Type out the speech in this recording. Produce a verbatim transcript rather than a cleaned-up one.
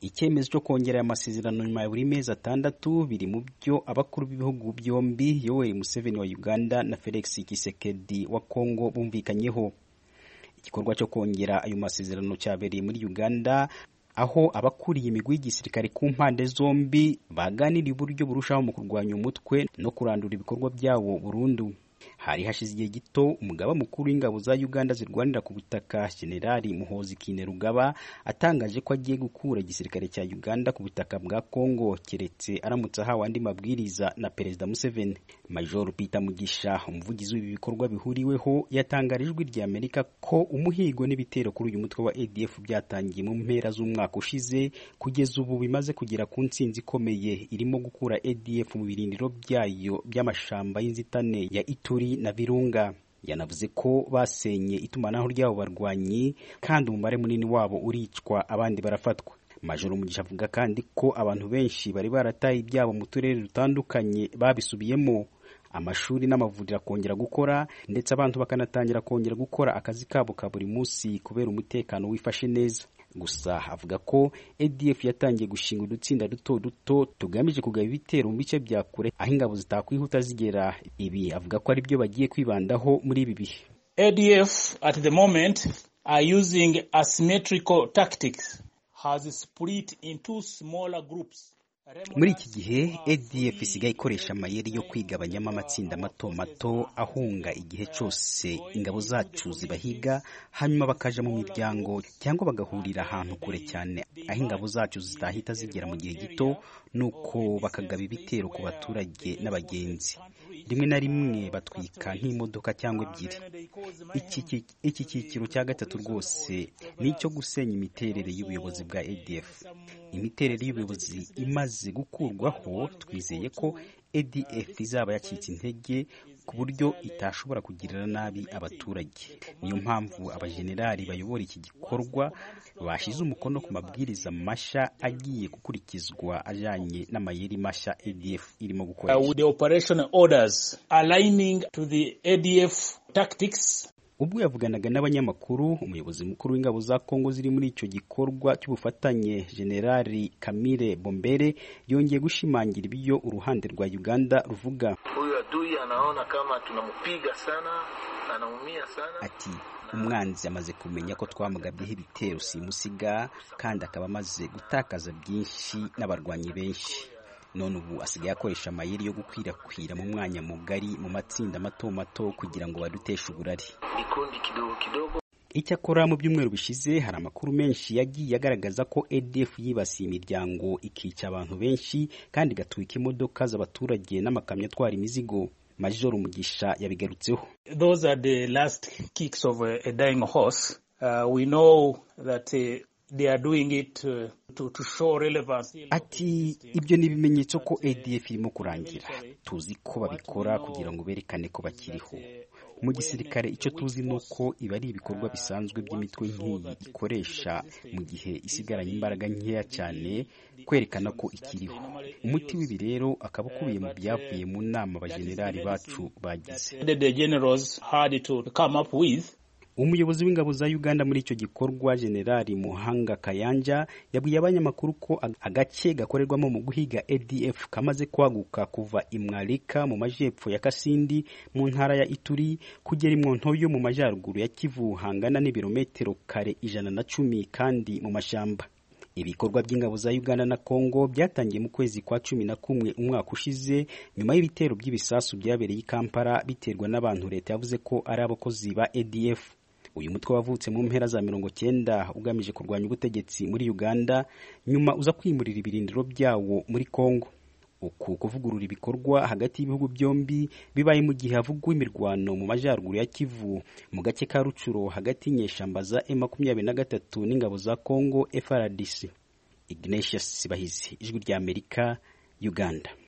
Icyemezo cyo kongera aya masezerano nyuma ya buri mezi atandatu biri mu byo abakuru b'ibihugu byombi Yoweri Museveni wa Uganda na Felix Tshisekedi wa Congo bumvikanyeho. Igikorwa cyo kongera ayo masezerano cyabereye muri Uganda, aho abakuriye imigwi y'igisirikare ku mpande zombi baganiriye uburyo burushaho mu kurwanya umutwe no kurandura ibikorwa byawo burundu. Hari hashize igihe gito umugaba mukuru w'ingabo za Uganda zirwanira ku butaka Generali Muhoozi Kainerugaba atangaje ko agiye gukura igisirikare cya Uganda ku butaka bwa Congo keretse aramutse ahawe andi mabwiriza na Perezida Museveni. Major Peter Mugisha, umuvugizi w'ibi bikorwa bihuriweho, yatangarijwe rya Amerika ko umuhigo n'ibitero kuri uyu mutwe wa A D F byatangiye mu mpera z'umwaka ushize, kugeza ubu bimaze kugera ku ntsinzi ikomeye irimo gukura A D F mu birindiro byayo by'amashamba y'inzitane ya Ituri na Virunga. Yanavuze ko basenye itumanaho ryabo barwanyi kandi umubare munini wabo uricwa abandi barafatwa. Major Mugisha avuga kandi ko abantu benshi bari barataye ibyabo mu turere dutandukanye babisubiyemo, amashuri n'amavuriro kongera gukora, ndetse abantu bakanatangira kongera gukora akazi kabo ka buri munsi kubera umutekano wifashe neza. Gusa avuga ko A D F yatangiye gushinga udutsinda duto duto tugamije kugaba ibitero mu bice bya kure aho ingabo zitakwihuta zigera. Ibi avuga ko ari byo bagiye kwibandaho muri ibi bihe. A D F at the moment are using asymmetrical tactics, has split into smaller groups. Muri iki gihe A D F isigaye ikoresha amayeri yo kwigabanyamo amatsinda mato mato ahunga igihe cyose ingabo zacu zibahiga, hanyuma bakaja mu miryango cyangwa bagahurira ahantu kure cyane aho ingabo zacu zitahita zigera mu gihe gito, nuko bakagaba ibitero ku baturage n'abagenzi. Rimwe na rimwe batwika nk'imodoka cyangwa ebyiri. Iki iki cyiciro cya gatatu rwose ni icyo gusenya imiterere y'ubuyobozi bwa A D F. Imiterere y'ubuyobozi imaze gukurwaho, twizeye ko A D F izaba yacitse intege ku buryo itashobora kugirira nabi abaturage. Niyo mpamvu abajenerali bayobora iki gikorwa bashize umukono ku mabwiriza masha agiye gukurikizwa ajanye n'amayeri masha A D F irimo gukoresha. Uh, with the operational orders aligning to the A D F tactics. Ubwo yavuganaga n'abanyamakuru, umuyobozi mukuru w'ingabo za Kongo ziri muri icyo gikorwa cy'ubufatanye Generali Kamile Bombere yongeye gushimangira ibyo uruhande rwa Uganda ruvuga. Huyu adui anaona kama tunamupiga sana, anaumia sana. Ati umwanzi amaze kumenya ko twamugabyeho ibitero simusiga kandi akaba amaze gutakaza byinshi n'abarwanyi benshi. None ubu asigaye akoresha amayeri yo gukwirakwira mu mwanya mugari mu matsinda mato mato kugira ngo baduteshe uburari. Ikundi kidogo kidogo. Icyakora mu byumweru bishize hari amakuru menshi yagiye agaragaza ko A D F yibasiye imiryango ikica abantu benshi kandi igatwika imodoka z'abaturage n'amakamyo atwara imizigo. Major Mugisha yabigarutseho. Those are the last kicks of a, a dying horse. Uh, we know that uh, they are doing it uh, to, to show relevance. Ati ibyo ni ibimenyetso ko A D F irimo kurangira. Tuzi ko babikora kugira ngo berekane ko bakiriho. Mu gisirikare icyo tuzi nuko iba ari ibikorwa bisanzwe by'imitwe nk'iyi ikoresha mu gihe isigaranye imbaraga nkeya cyane kwerekana ko ikiriho. Umuti w'ibi rero akaba ukubiye mu byavuye mu nama abajenerali bacu bagize. The generals had to come up with. Umuyobozi w'ingabo za Uganda muri icyo gikorwa Generali Muhanga Kayanja yabwiye abanyamakuru ko agace gakorerwamo mu guhiga A D F kamaze kwaguka kuva Imwalika mu majyepfo ya Kasindi mu ntara ya Ituri kugera Imwontoyo mu majyaruguru ya Kivu hangana n'ibirometero kare ijana na cumi kandi mu mashamba. Ibikorwa by'ingabo za Uganda na Congo byatangiye mu kwezi kwa cumi na kumwe umwaka ushize nyuma y'ibitero by'ibisasu byabereye i Kampala biterwa n'abantu leta yavuze ko ari abakozi ba A D F. Uyu mutwe wavutse mu mpera za mirongo cyenda ugamije kurwanya ubutegetsi muri Uganda, nyuma uza kwimurira ibirindiro byawo muri Congo. Uku kuvugurura ibikorwa hagati y'ibihugu byombi bibaye mu gihe havugwa imirwano mu majyaruguru ya Kivu mu gace ka Rucuro hagati y'inyeshamba za M makumyabiri na gatatu n'ingabo za Congo F A R D C. Ignatius Sibahizi, Ijwi ry'Amerika, Uganda.